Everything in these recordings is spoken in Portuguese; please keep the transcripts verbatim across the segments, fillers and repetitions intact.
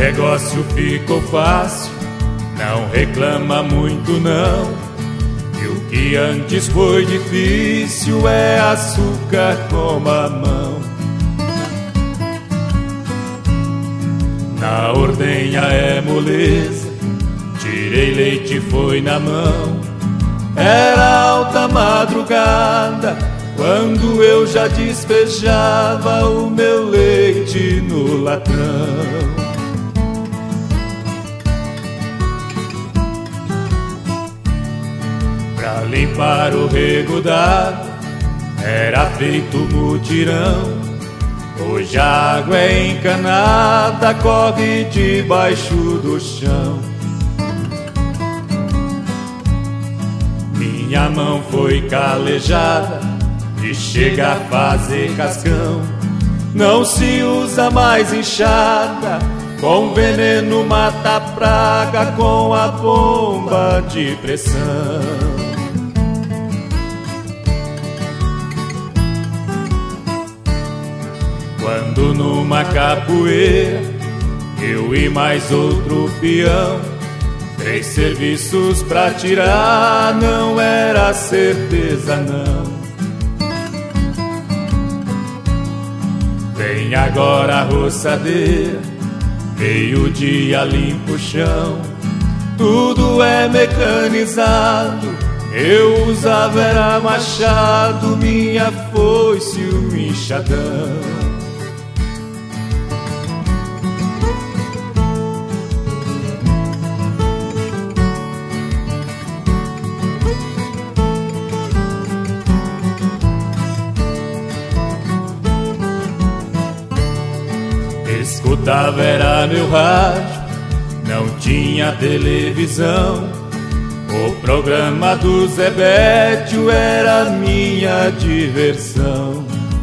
negócio ficou fácil, não reclama muito não. E o que antes foi difícil é açúcar com mamão. Na ordenha é moleza, tirei leite foi na mão. Era alta madrugada quando eu já despejava o meu leite no latão. Pra limpar o rego d'água era feito mutirão. Hoje a água é encanada, corre debaixo do chão. Minha mão foi calejada e chega a fazer cascão. Não se usa mais enxada, com veneno mata a praga com a bomba de pressão. Quando numa capoeira eu e mais outro peão, três serviços pra tirar, não era certeza não. Vem agora a roçadeira, meio-dia limpa o chão. Tudo é mecanizado, eu usava era machado, minha foice o enxadão. Escutava era meu rádio, não tinha televisão. O programa do Zé Bétio era minha diversão.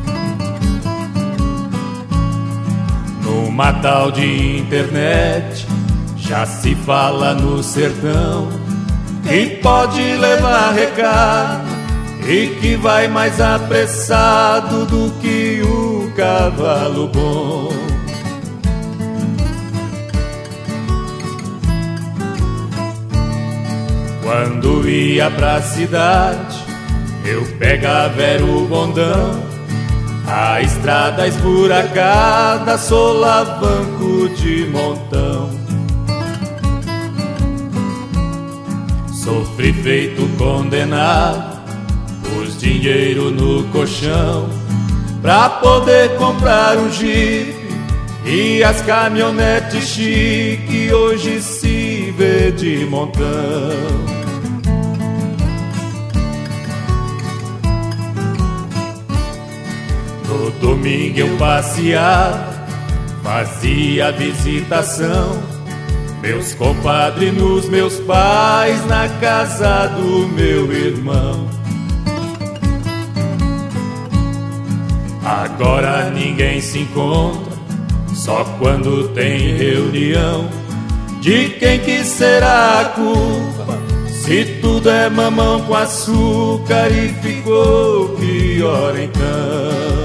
Numa tal de internet já se fala no sertão, que pode levar recado e que vai mais apressado do que o cavalo bom. Quando ia pra cidade, eu pegava era o bondão. A estrada esburacada, solavanco de montão. Sofri feito condenado, pus dinheiro no colchão pra poder comprar um jipe e as caminhonetes chique hoje se vê de montão. No domingo eu passeava, fazia visitação, meus compadres nos meus pais, na casa do meu irmão. Agora ninguém se encontra, só quando tem reunião. De quem que será a culpa, se tudo é mamão com açúcar e ficou pior então?